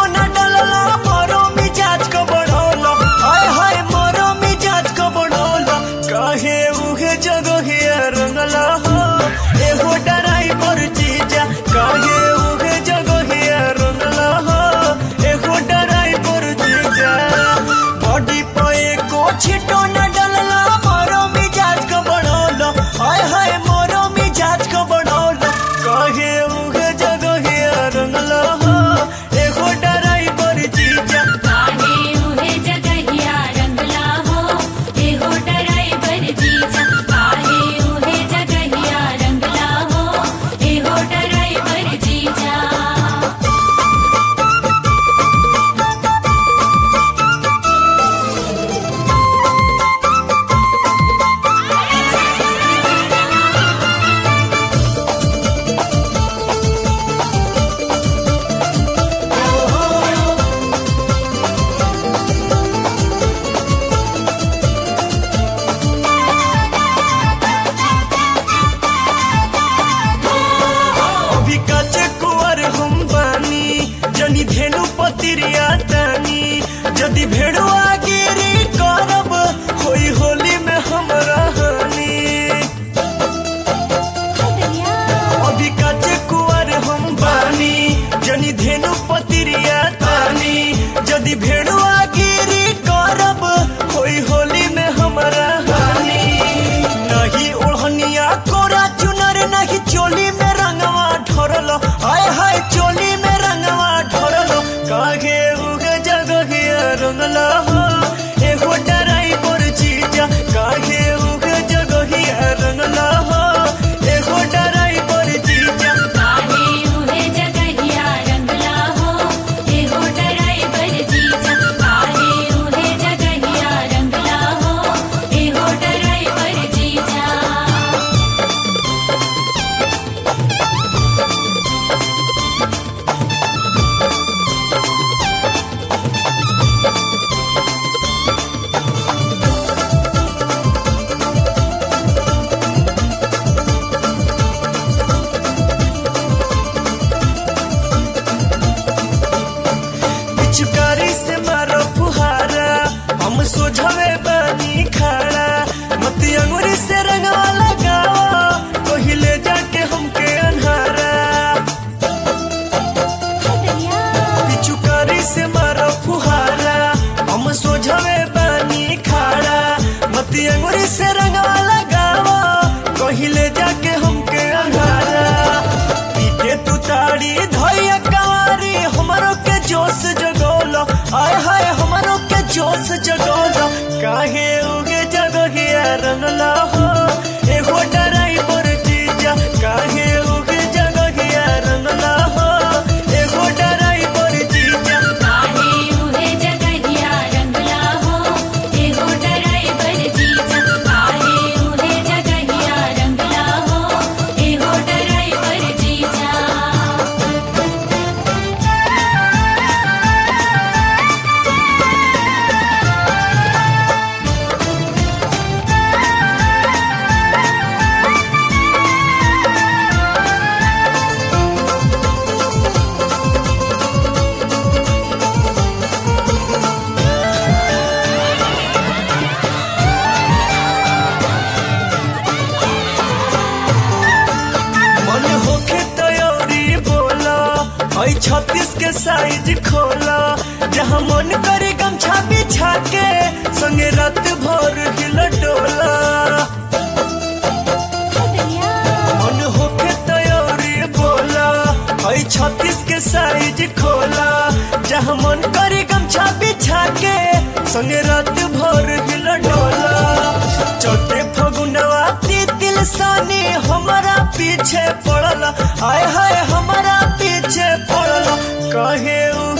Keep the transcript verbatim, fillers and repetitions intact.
न डलला मोरो मिजाज को बढ़ौला हाय हाय मोरो मिजाज को बढ़ौला काहे उहे जगहिया रंगला हो एहो ड्राइवर जीजा काहे उहे जगहिया रंगला हो एहो ड्राइवर जीजा बॉडी पे को छिटो न डलला मोरो मिजाज को बढ़ौला हाय हाय मोरो मिजाज को बढ़ौला काहे उहे जगहिया रंगला हो एहो ड्राइवर जीजा काहे उहे जगहिया रंगला हो एहो ड्राइवर जीजा काहे उहे जगहिया रंगला हो एहो ड्राइवर जीजा अभी काचे कुंवर हम बानी जनी धेनु पतिरिया तानी जदि भेड़ुआ गिरी करब होई होली में हमरा हानि अभी काचे कुंवर हम बानी जनी धेनु पतिरिया तानी जदि भेड़ुआ गिरी करब होई होली में हमरा हानि नहीं ओढ़निया कोरा चुनर नहीं चोली में रंगवा ढोरल हाय हाय चोली में रंगवा ढोरल काहे उगे जगहिया रंगला हो एहो ड्राइवर जीजा काहे उगे जगहिया रंगला हो एहो ड्राइवर जीजा काहे उहे जगहिया रंगला हो एहो ड्राइवर जीजा काहे उहे जगहिया रंगला हो एहो ड्राइवर जीजा पिचकारी से मारो फुहारा हम सोझवे बानी खड़ा मत अंगूरी से रंगवा लगावा कहिले जाके हमके अन्हारा पिचकारी से मारो फुहारा हम सोझवे बानी खड़ा मत अंगूरी से रंगवा लगावा कहिले जाके हमके अन्हारा पीके तू ताड़ी धैया कवारी हमरो के जोश जगौला हाय हाय हमरो के जोश जगौला काहे उगे जगहिया रंगला हो एहो ड्राइवर जीजा काहे उगे जगहिया रंगला हो एहो ड्राइवर जीजा काहे उहे जगहिया रंगला हो एहो ड्राइवर जीजा काहे उहे जगहिया रंगला हो एहो ड्राइवर जीजा मन होके तैयारी बोला हई छत्तीस के साइज खोला जहाँ मन करे गमछा बिछा के संगे रात भर हिल डोला मन होके तैयारी बोला हई छत्तीस के साइज खोला जहाँ मन करे गमछा बिछा के संगे रात भर हिल डोला चौथे फगुनवा तिल सानी हमारा पीछे पड़ला हाय हाय हमारा पीछे पड़ला काहे